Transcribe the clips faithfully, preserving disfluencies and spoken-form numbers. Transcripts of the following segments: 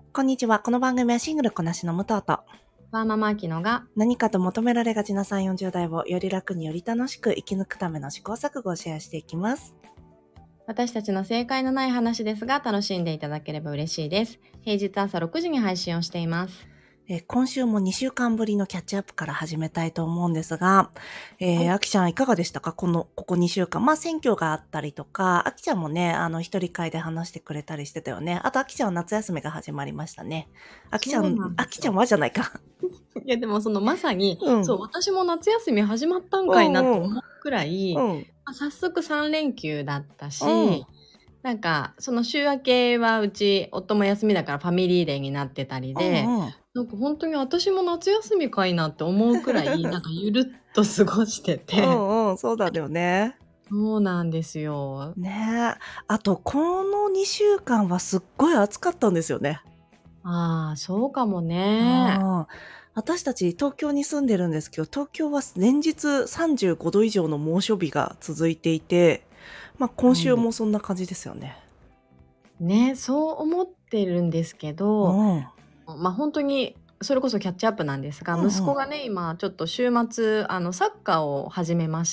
こんにちは。この番組はシングルこなしの武藤と、 ワーママアキノが何かと求められがちなさんじゅう、よんじゅう代をより楽により楽しく生き抜くための試行錯誤をシェアしていきます。 私たちの正解のない話ですが楽しんでいただければ嬉しいです。平日朝ろくじに配信をしています。 えー今週もにしゅうかんぶりのキャッチアップから始めたいと思うんですが、えーはいあきちゃんいかがでしたか？この、ここにしゅうかん。まあ選挙があったりとか、あきちゃんもね、あの一人会で話してくれたりしてたよね。あとあきちゃんは夏休みが始まりましたね。あきちゃそうん、 なんですよ。 あきちゃんはじゃないか。 いやでもそのまさに、 うん。 そう私も夏休み始まったんうかいなとんうん。 思うくらい、 うん。 まあ早速さん連休だったうん。 し、なんかその週明けはうち夫も休みだからファミリーデーになってたりうで、 んうん。 なんか本当に私も夏休みかいなって思うくらいなんかゆるっと過ごしてうて、 んうん、そうだよね。 そうなんですよ。 ねえ。あと、このにしゅうかんはすっごい暑かったんですよね。 ああ、そうかもね。 ああ。私たち東京に住んでるんですけど、東京は連日さんじゅうごど以上の猛暑日が続いていて、まあ今週はい。 もそんな感じですよね。 ね、そう思ってるんですけうど、 ん。 ま、ほんとにそれこそキャッチアップなんですが、 うんうん。 息子がね、今ちょっと週末、あの、サッカーを始めまして、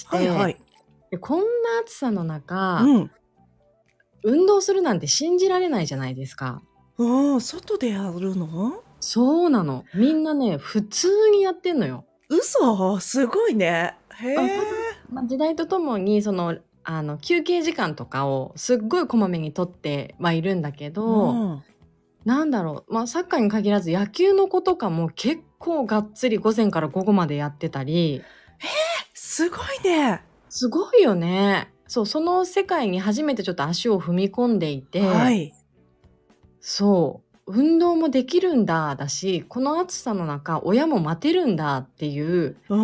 はいはい。 で、こんな暑さの中、 うん。 運動するなんて信じられないじゃないですか。 うん、外でやるの？ そうなの。みんなね、普通にやってんのよ。 嘘？すごいね。へあ、 え。 多分、ま、時代とともにその、あの、休憩時間とかをすっごいこまめに取ってはいるんだけうど、 ん。 なんだろう、まあ、サッカーに限らず野球の子とかも結構がっつり午前から午後までやってたり、 すごいね。 すごいよね。そう、その世界に初めてちょっと足を踏み込んでいて、 はい。 そう、運動もできるんだだし、この暑さの中、親も待てるんだっていう、 うん。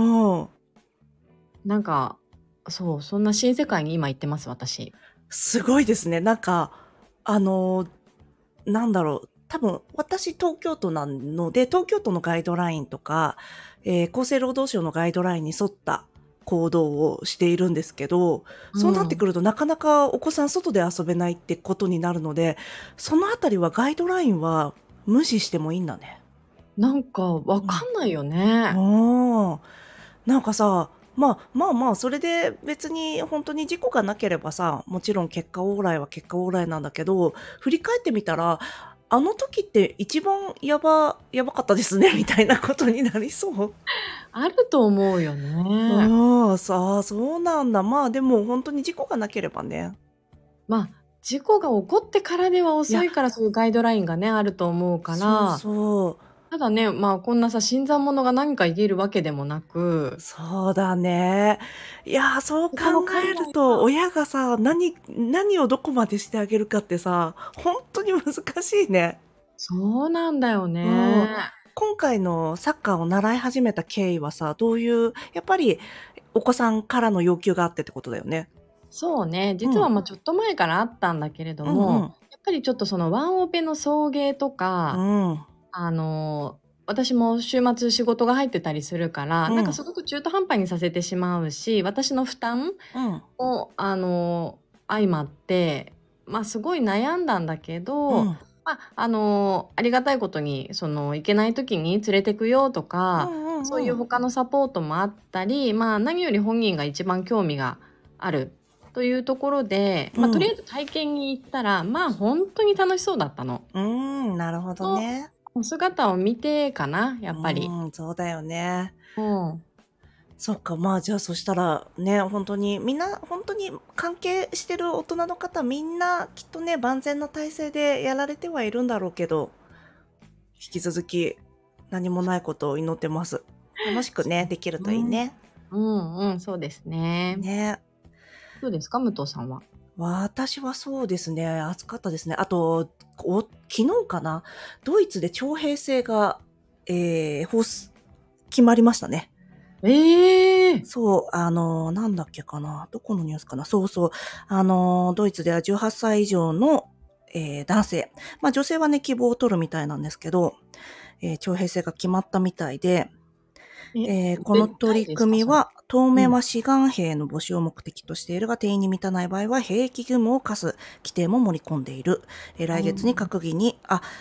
なんか、そう、そんな新世界に今行ってます、私。 すごいですね。なんか、あの、なんだろう。多分、私東京都なので、東京都のガイドラインとか、えー厚生労働省のガイドラインに沿った行動をしているんですけど、そうなってうん。 くるとなかなかお子さん外で遊べないってことになるので、そのあたりはガイドラインは無視してもいいんだね。 なんかわうん。 かんないよね。 おー。なんかさ、まあまあまあ、それで別に本当に事故がなければさ、もちろん結果オーライは結果オーライなんだけど、振り返ってみたら、あの時って一番やばやばかったですねみたいなことになりそう。 あると思うよね。 うん、さあ、そうなんだ。まあでも本当に事故がなければね。 まあ、事故が起こってからではいや、 遅いから、そういうガイドラインがね、あると思うかそうら、 そう。 ただね、まあ、こんなさ、新参者が何か言えるわけでもなく、 そうだね。いやー、そう考他の海える外はと、親がさ、何何をどこまでしてあげるかってさ、本当に難しいね。 そうなんだようん。 ね。 今回のサッカーを習い始めた経緯はさ、どういう、やっぱりお子さんからの要求があってってことだよね。 そうね、 うん。 実は、ま、ちょっと前からあったんだけれども、 うんうん。 やっぱりちょっとそのワンオペの送迎とうか、 ん。 あの、私も週末仕事が入ってたりするから、 うん。 なんかすごく中途半端にさせてしまうし、私の負担うん。 も、あの、相まって、ま、すごい悩んだんだけど、 うん。 ま、あの、ありがたいことに、その、行けない時に連れてくよとか、 うんうんうん。 そういう他のサポートもあったり、まあ、何より本人が一番興味があるというところで、ま、とりあうん。 えず体験に行ったら、まあ、ほんとに楽しそうだったの。 うーん、なるほどの、 ね。 お姿を見てかな、やうっぱり。 ーん、そうだよね。 うん。 そっか、まあ、じゃあそしたらね、本当にみんな本当に関係してる大人の方みんなきっとね、万全の体制でやられてはいるんだろうけど、引き続き何もないことを祈ってます。楽しくね、できるといいうん。 ね。 うんうん、そうですね。 ね。 どうですか？武藤さんは。 私はそうですね、暑かったですね。あと、お昨日かな、ドイツで徴兵制が、えー、ほす決まりましたね。 ええ！ そう、あの、なんだっけかな、どこのニュースかな、そうそう、あの、ドイツではじゅうはっさい以上の、えー男性、まあ女性はね、希望を取るみたいなんですけど、えー徴兵制が決まったみたいで、 え、 えーこの絶対取りですか？それ。 組みは、当うん。 面は志願兵の募集を目的としているが、定員に満たない場合は兵役義務を課す規定も盛り込んでいる。えー来月にあ閣議に、あ、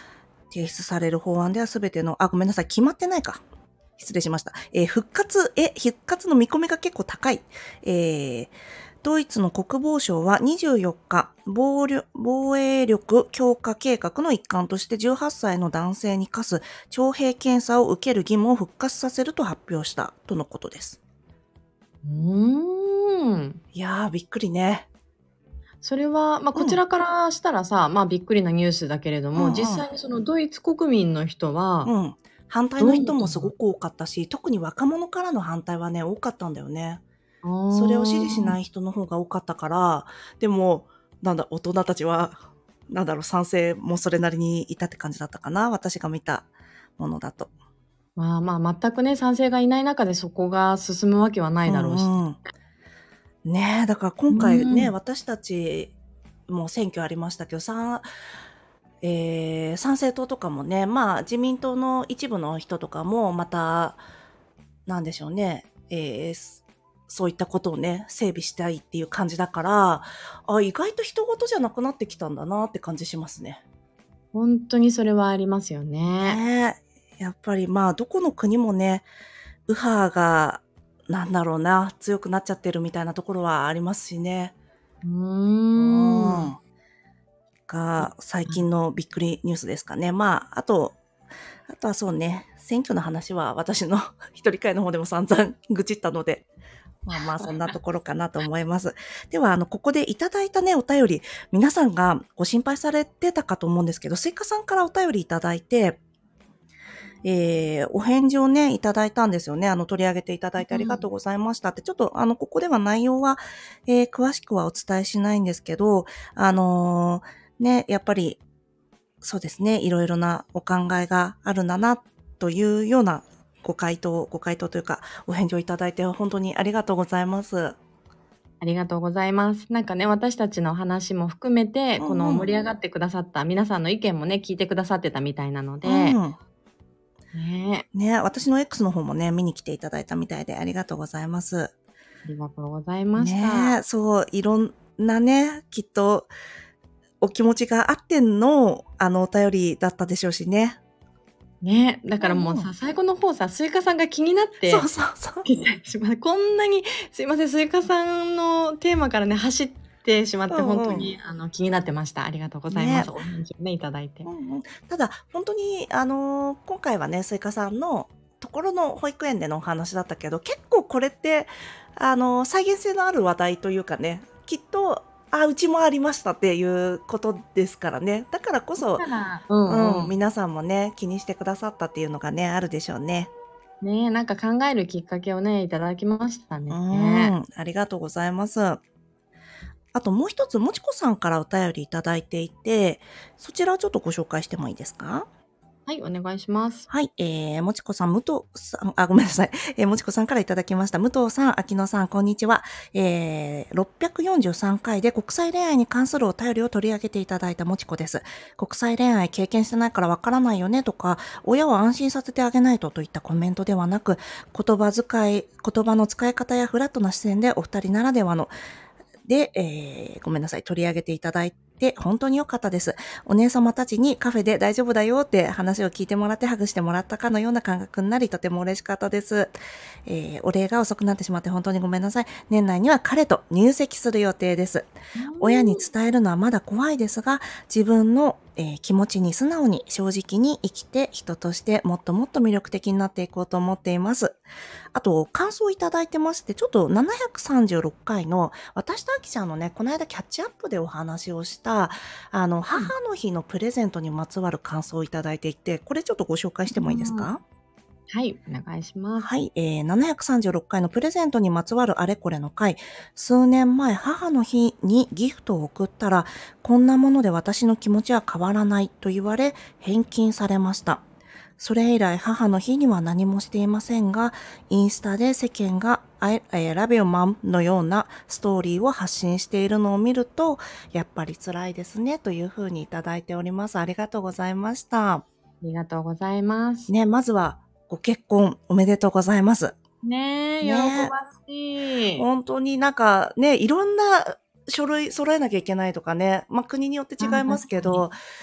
提出される法案ではすべての、あ、ごめんなさい、決まってないか。失礼しました。えー復活、え、復活の見込みが結構高い。えードイツの国防省はにじゅうよっか、防力防衛力強化計画の一環としてじゅうはっさいの男性に課す徴兵検査を受ける義務を復活させると発表したとのことです。 うーん。 いやー、びっくりね。 それは、まあ、 うんこちらからしたらさ、まあ、びっくりなニュースだけれども、 うんうん実際にそのドイツ国民の人は、 うん。反対どうの人思ったの？ もすごく多かったし、特に若者からの反対はね、多かったんだよね。 ああ。 それを支持しない人の方が多かったから、でも、なんだ、大人たちは、なんだろう、賛成もそれなりにいたって感じだったかな。私が見たものだと。 まあまあ、全くね、賛成がいない中でそこが進むわけはなういだろうし。 んうん。ねえ、だから今う回ね、 ん。 私たちも選挙ありましたけど、さえー参政党とかもね、まあ自民党の一部の人とかもまた、なんでしょうね、えーすそういったことをね、整備したいっていう感じだから、あ、意外と人事じゃなくなってきたんだなって感じしますね。 ほんとにそれはありますよね。 ねえ。やっぱりまあ、どこの国もね、右派が、なんだろうな、強くなっちゃってるみたいなところはありますしね。 うーうんん。 が、最近のびっくりニュースですかね。まあ、あと、あとはそうね、選挙の話は私の一人会の方でも散々愚痴ったので、まあまあそんなところかなと思います。では、あの、ここでいただいたね、お便り、皆さんがご心配されてたかと思うんですけど、スイカさんからお便りいただいて、えー、お返事をね、いただいたんですよね。あの、取り上げていただいてありがとうございましたって、ちょっと、あの、ここでは内容は、えー、詳しくはお伝えしないんですけど、あのーね、やっぱり、そうですね、いろいろなお考えがあるんだな、というようなご回答、ご回答というか、お返事をいただいて、本当にありがとうございます。 ありがとうございます。なんかね、私たちの話も含めて、このうんうん。 盛り上がってくださった皆さんの意見もね、聞いてくださってたみたいなのうで、 ん。 ね、 ね、私の X の方もね、見に来ていただいたみたいでありがとうございます。 ありがとうございました。 ね、そう、いろんなね、きっと、お気持ちがあっての、あの、お便りだったでしょうしね。 ね、だからもううんうん。 さ、最後の方さ、スイカさんが気になっそうて、 そうそう。 しまこんなに、すいません、スイカさんのテーマからね、走ってしまって、 うんうん。 本当に、あの、気になってました。ありがとうございまね。 す。お返事をね、いただいて。 うんうん。ただ、本当に、あの、今回はね、スイカさんのところの保育園でのお話だったけど、結構これって、あの、再現性のある話題というかね、きっと、あ、うちもありましたっていうことですからね。だからこそ、 だからうんうん、 うん。 皆さんもね、気にしてくださったっていうのがね、あるでしょうね。 ね、なんか考えるきっかけをね、いただきましたうーね。 ん、ありがとうございます。あともう一つ、もちこさんからお便りいただいていて、そちらをちょっとご紹介してもいいですか？ はい、お願いします。 はい、えー、もちこさん、武藤さん、あ、ごめんなさい。えー、もちこさんからいただきました。武藤さん、秋野さん、こんにちは。えー、ろっぴゃくよんじゅうさんかいで国際恋愛に関するお便りを取り上げていただいたもちこです。国際恋愛経験してないからわからないよねとか、親を安心させてあげないとといったコメントではなく、言葉遣い、言葉の使い方やフラットな視線でお二人ならではので、えー、ごめんなさい、取り上げていただいて本当に良かったです。お姉様たちにカフェで大丈夫だよって話を聞いてもらってハグしてもらったかのような感覚になり、とても嬉しかったです。えー、お礼が遅くなってしまって本当にごめんなさい。年内には彼と入籍する予定です。親に伝えるのはまだ怖いですが、自分の、えー気持ちに素直に正直に生きて人としてもっともっと魅力的になっていこうと思っています。あと、感想いただいてまして、ちょっとななひゃくさんじゅうろっかいの私とあきちゃんのね、この間キャッチアップでお話をした、あの、母の日のプレゼントにまつわる感想をいただいていて、これちょっとご紹介してもいいですか？ はい、お願いします。 はい、えー、ななひゃくさんじゅうろっかいのプレゼントにまつわるあれこれの回、数年前母の日にギフトを送ったら、こんなもので私の気持ちは変わらないと言われ、返金されました。それ以来母の日には何もしていませんが、インスタで世間が I, I love you mom のようなストーリーを発信しているのを見ると、やっぱり辛いですねというふうにいただいております。ありがとうございました。 ありがとうございます。 ね、まずはご結婚おめでとうございます。 ねえ、喜ねばしい。 本当になんかね、いろんな書類揃えなきゃいけないとかね、まあ国によって違いますけど、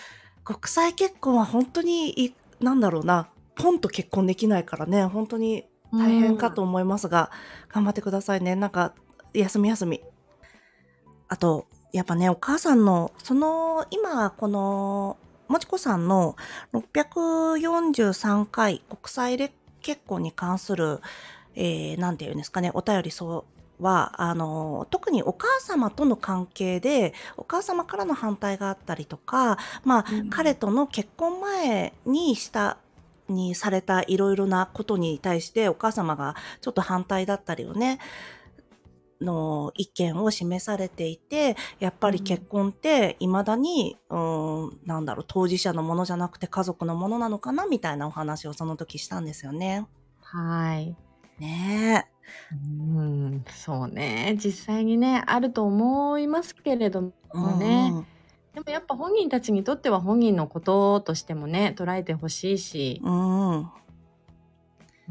国際結婚は本当に、いなんだろうな、ポンと結婚できないからね、本当にう大変かん。 と思いますが、頑張ってくださいね。なんか、休み休み。あと、やっぱね、お母さんの、その、今、この、もちこさんのろっぴゃくよんじゅうさんかい国際れ結婚に関する、えー、なんていうんですかね、お便りそうは、あの、特にお母様との関係で、お母様からの反対があったりとか、まあ、 うん。 彼との結婚前にした、にされたいろいろなことに対してお母様がちょっと反対だったりをね、の意見を示されていて、やっぱり結うん。 婚って未だに、うーん、なんだろう、当事者のものじゃなくて家族のものなのかなみたいなお話をその時したんですよね。 はい。 ねえ。 うーん、そうね。実際にね、あると思いますけれどうもね。 んうん。 でもやっぱ本人たちにとっては本人のこととしてもね、捉えてほしいし。 うんうん。 うん。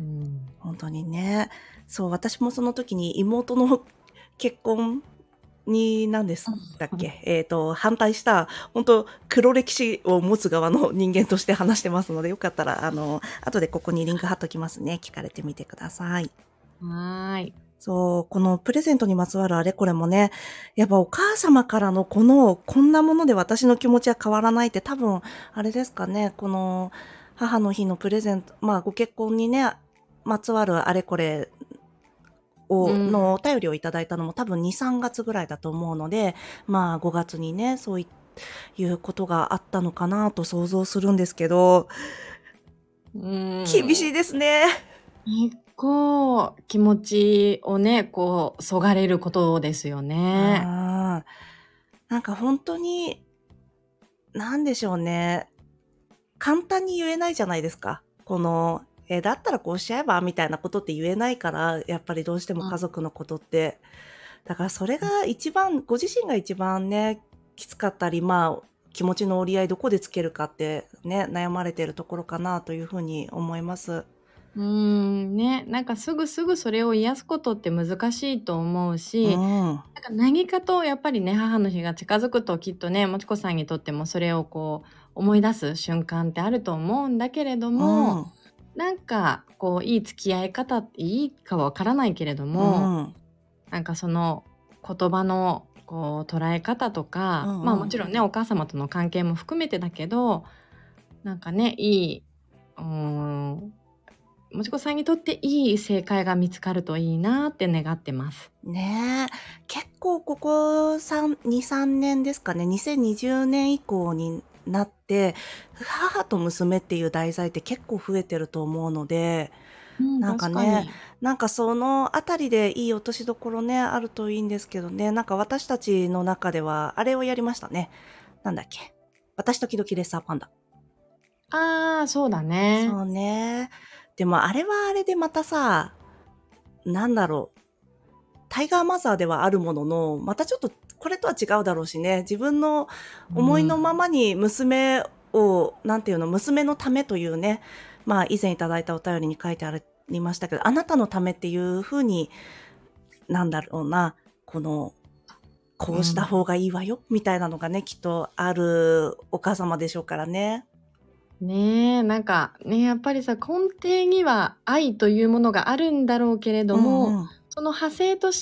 本当にね。そう、私もその時に妹の結婚に、何ですだっうん。 け、えっと、反対した、本当黒歴史を持つ側の人間として話してますので、よかったら、あの、後でここにリンク貼っときますね。聞かれてみてください。 はーい。 そう、このプレゼントにまつわるあれこれもね、やっぱお母様からのこの、こんなもので私の気持ちは変わらないって多分、あれですかね、この母の日のプレゼント、まあご結婚にね、まつわるあれこれを、 うん。 のお便りをいただいたのも多分に、さんがつぐらいだと思うので、まあごがつにね、そういうことがあったのかなと想像するんですけど、 うーん。 厳しいですね。 結構気持ちをね、こう、そがれることですよね。 ああ、なんか本当に、なんでしょうね。簡単に言えないじゃないですか。この、え、だったらこうしちゃえばみたいなことって言えないから、やっぱりどうしてもうん。 家族のことって。だからそれが一番、ご自身が一番ね、きつかったり、まあ、気持ちの折り合いどこでつけるかってね、悩まれてるところかなというふうに思います。 うーん、ね、なんかすぐすぐそれを癒すことって難しいと思ううし、 ん。 なんか何かとやっぱりね、母の日が近づくときっとね、もちこさんにとってもそれをこう思い出す瞬間ってあると思うんだけれどうも、 ん。 なんかこういい付き合い方っていいかはわからないけれどうも、 ん。 なんかその言葉のこう捉え方とか、まあうんうん。 もちろんね、お母様との関係も含めてだけど、なんかね、いい、うーん、もちこさんにとっていい正解が見つかるといいなって願ってます。 ねえ。結構ここさん、に、さんねんですかね。にせんにじゅうねん以降になって、母と娘っていう題材って結構増えてると思うので、 うん、 なんかね、 確かに。 なんかそのあたりでいい落としどころね、あるといいんですけどね。なんか私たちの中では、あれをやりましたね。なんだっけ。私時々レッサーパンダ。 ああ、そうだね。 そうね。でもあれはあれでまたさ、なんだろう。タイガーマザーではあるものの、またちょっとこれとは違うだろうしね。自分の思いのまうん。 まに娘を、なんていうの、娘のためというね、まあ以前いただいたお便りに書いてありましたけど、あなたのためっていうふうに、なんだろうな、この、こうしたうん。 方がいいわよ、みたいなのがね、きっとあるお母様でしょうからね。 ねえ、なんかね、やっぱりさ、根底には愛というものがあるんだろうけれどうも、 んうん。 その派生として、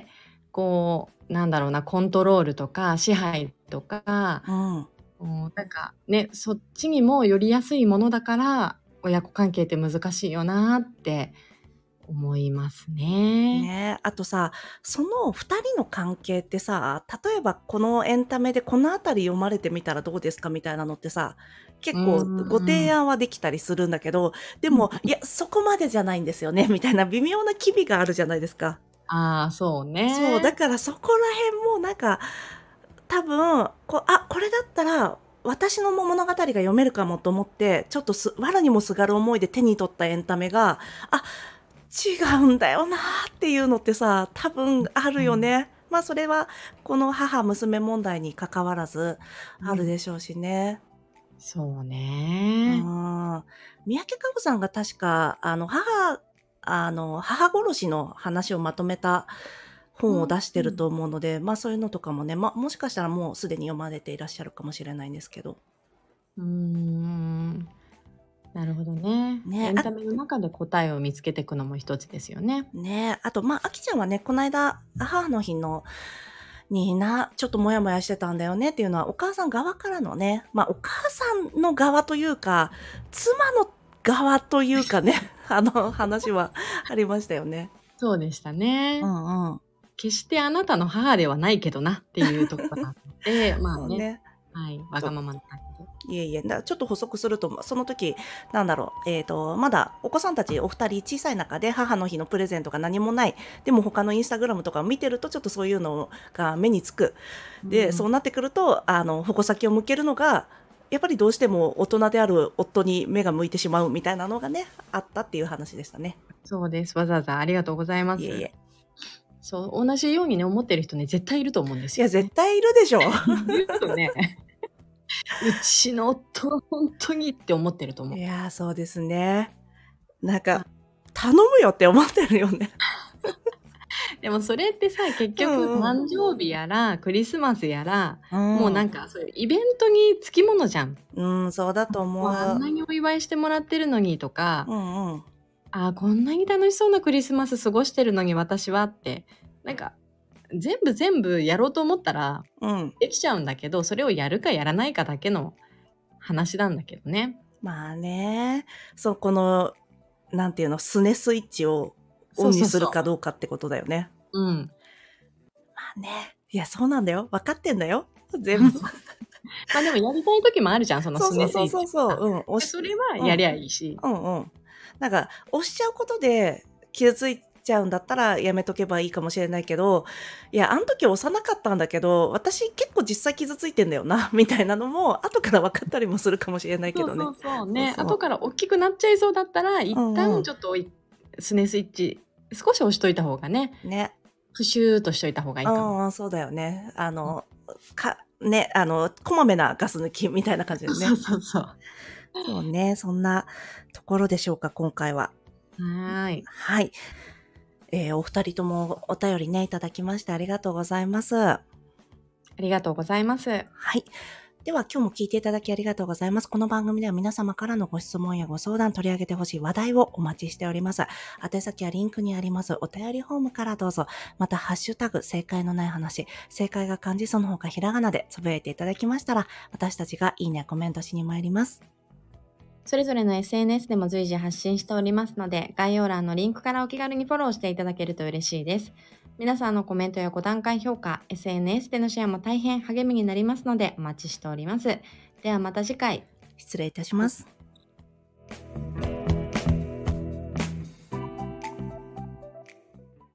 こう、なんだろうな、コントロールとか支配とか、 うん。 うん、なんかね、そっちにもよりやすいものだから、親子関係って難しいよなって思いますね。 ねえ、あとさ、その二人の関係ってさ、例えばこのエンタメでこのあたり読まれてみたらどうですかみたいなのってさ、 う結構ご提ん。 案はできたりするんだけど、でうん。 も、いや、そこまでじゃないんですよね、みたいな微妙な機微があるじゃないですか。 ああ、そうそう、だね。 からそこら辺もなんか、多分、こう、あ、これだったら、私の物語が読めるかもと思って、ちょっとす、藁にもすがる思いで手に取ったエンタメが、あ、違うんだよなっていうのってさ、多分あるうん。 よね。まあそれは、この母娘問題に関わらず、あるうん。 でしょうしね。 そううね。 ん。三宅かほさんが確か、あの、母、あの、母殺しの話をまとめた本をうん、 出してるうん。 と思うので、まあそういうのとかもね、まあもしかしたらもうすでに読まれていらっしゃるかもしれないんですけど。 うーん。なるほどね。 ね、あエンタメの中で答えを見つけていくのも一つですよね。 ね、あと、まあ、あきちゃんはね、この間、母の日のにな、ちょっとモヤモヤしてたんだよねっていうのは、お母さん側からのね、まあ、お母さんの側というか、妻の側というかね、あの、話はありましたよね。 そうでしたうね。 んうん。 決してあなたの母ではないけどなっていうところがあって、まあね、 そうね。 はい、わがままな感じで。 いえいえ、だからちょっと補足すると、その時、なんだろう、えっ、と、まだお子さんたちお二人小さい中で母の日のプレゼントが何もない。でも他のインスタグラムとかを見てるとちょっとそういうのが目につく。で、 うん、 そうなってくると、あの、矛先を向けるのが、やっぱりどうしても大人である夫に目が向いてしまうみたいなのがね、あったっていう話でしたね。 そうです。わざわざありがとうございます。 いえいえ。 そう、同じようにね、思ってる人ね、絶対いると思うんですいや、 よ、ね。 絶対いるでしょ。 いるよね。うちの夫は本当にって思ってると思う。 いやー、そうですね。なんあか、頼むよって思ってるよね。 でもそれってさ、結う局んうん。 誕生日やら、クリスマスやら、 うもうなんん。 かそういうイベントにつきものじゃん。 うん、そうだともうあん思う。 なにお祝いしてもらってるのにとか、 うんうん。 ああ、こんなに楽しそうなクリスマス過ごしてるのに私はって、なんか全部全部やろうと思ったらうん。 できちゃうんだけど、それをやるかやらないかだけの話なんだけどね。 まあね、そう、この、なんていうの、スネスイッチをオンにそうそうそするかどうかってことだよね。 う。うん。 まあね。いや、そうなんだよ。分かってんだよ。全部。 まあでもやりたい時もあるじゃん、そのそうスネスイッそうそうそうチとか。 そう。うん。押で、 し、 それはうん。 やりゃいいし。 うんうん。なんか、押しちゃうことで傷ついちゃうんだったらやめとけばいいかもしれないけど、いや、あの時押さなかったんだけど、私結構実際傷ついてんだよな、みたいなのも、後から分かったりもするかもしれないけどね。 そうそうそうね。 そうそ後から大きくなっちゃいそうだったら、 う。 一うんうん。 旦ちょっといスネスイッチ、少し押しといた方がね、 ね。 プシューとしといた方がいいかも。 うんうん、そうだよね。あうん。 の、か、ね、あの、こまめなガス抜きみたいな感じでそうね。 そうそう。 そうね、そんなところでしょうか、今回は。 はーい。 はい。えーお二人ともお便りね、いただきましてありがとうございます。はありがとうございます。 い。では今日も聞いていただきありがとうございます。この番組では皆様からのご質問やご相談取り上げてほしい話題をお待ちしております。宛先はリンクにありますお便りフォームからどうぞ。また、ハッシュタグ、正解のない話、正解が漢字その他ひらがなでつぶやいていただきましたら、私たちがいいね、コメントしに参ります。 それぞれの エスエヌエス でも随時発信しておりますので、概要欄のリンクからお気軽にフォローしていただけると嬉しいです。皆さんのコメントやご段階評価、エスエヌエス でのシェアも大変励みになりますのでお待ちしております。ではまた次回。 失礼いたします。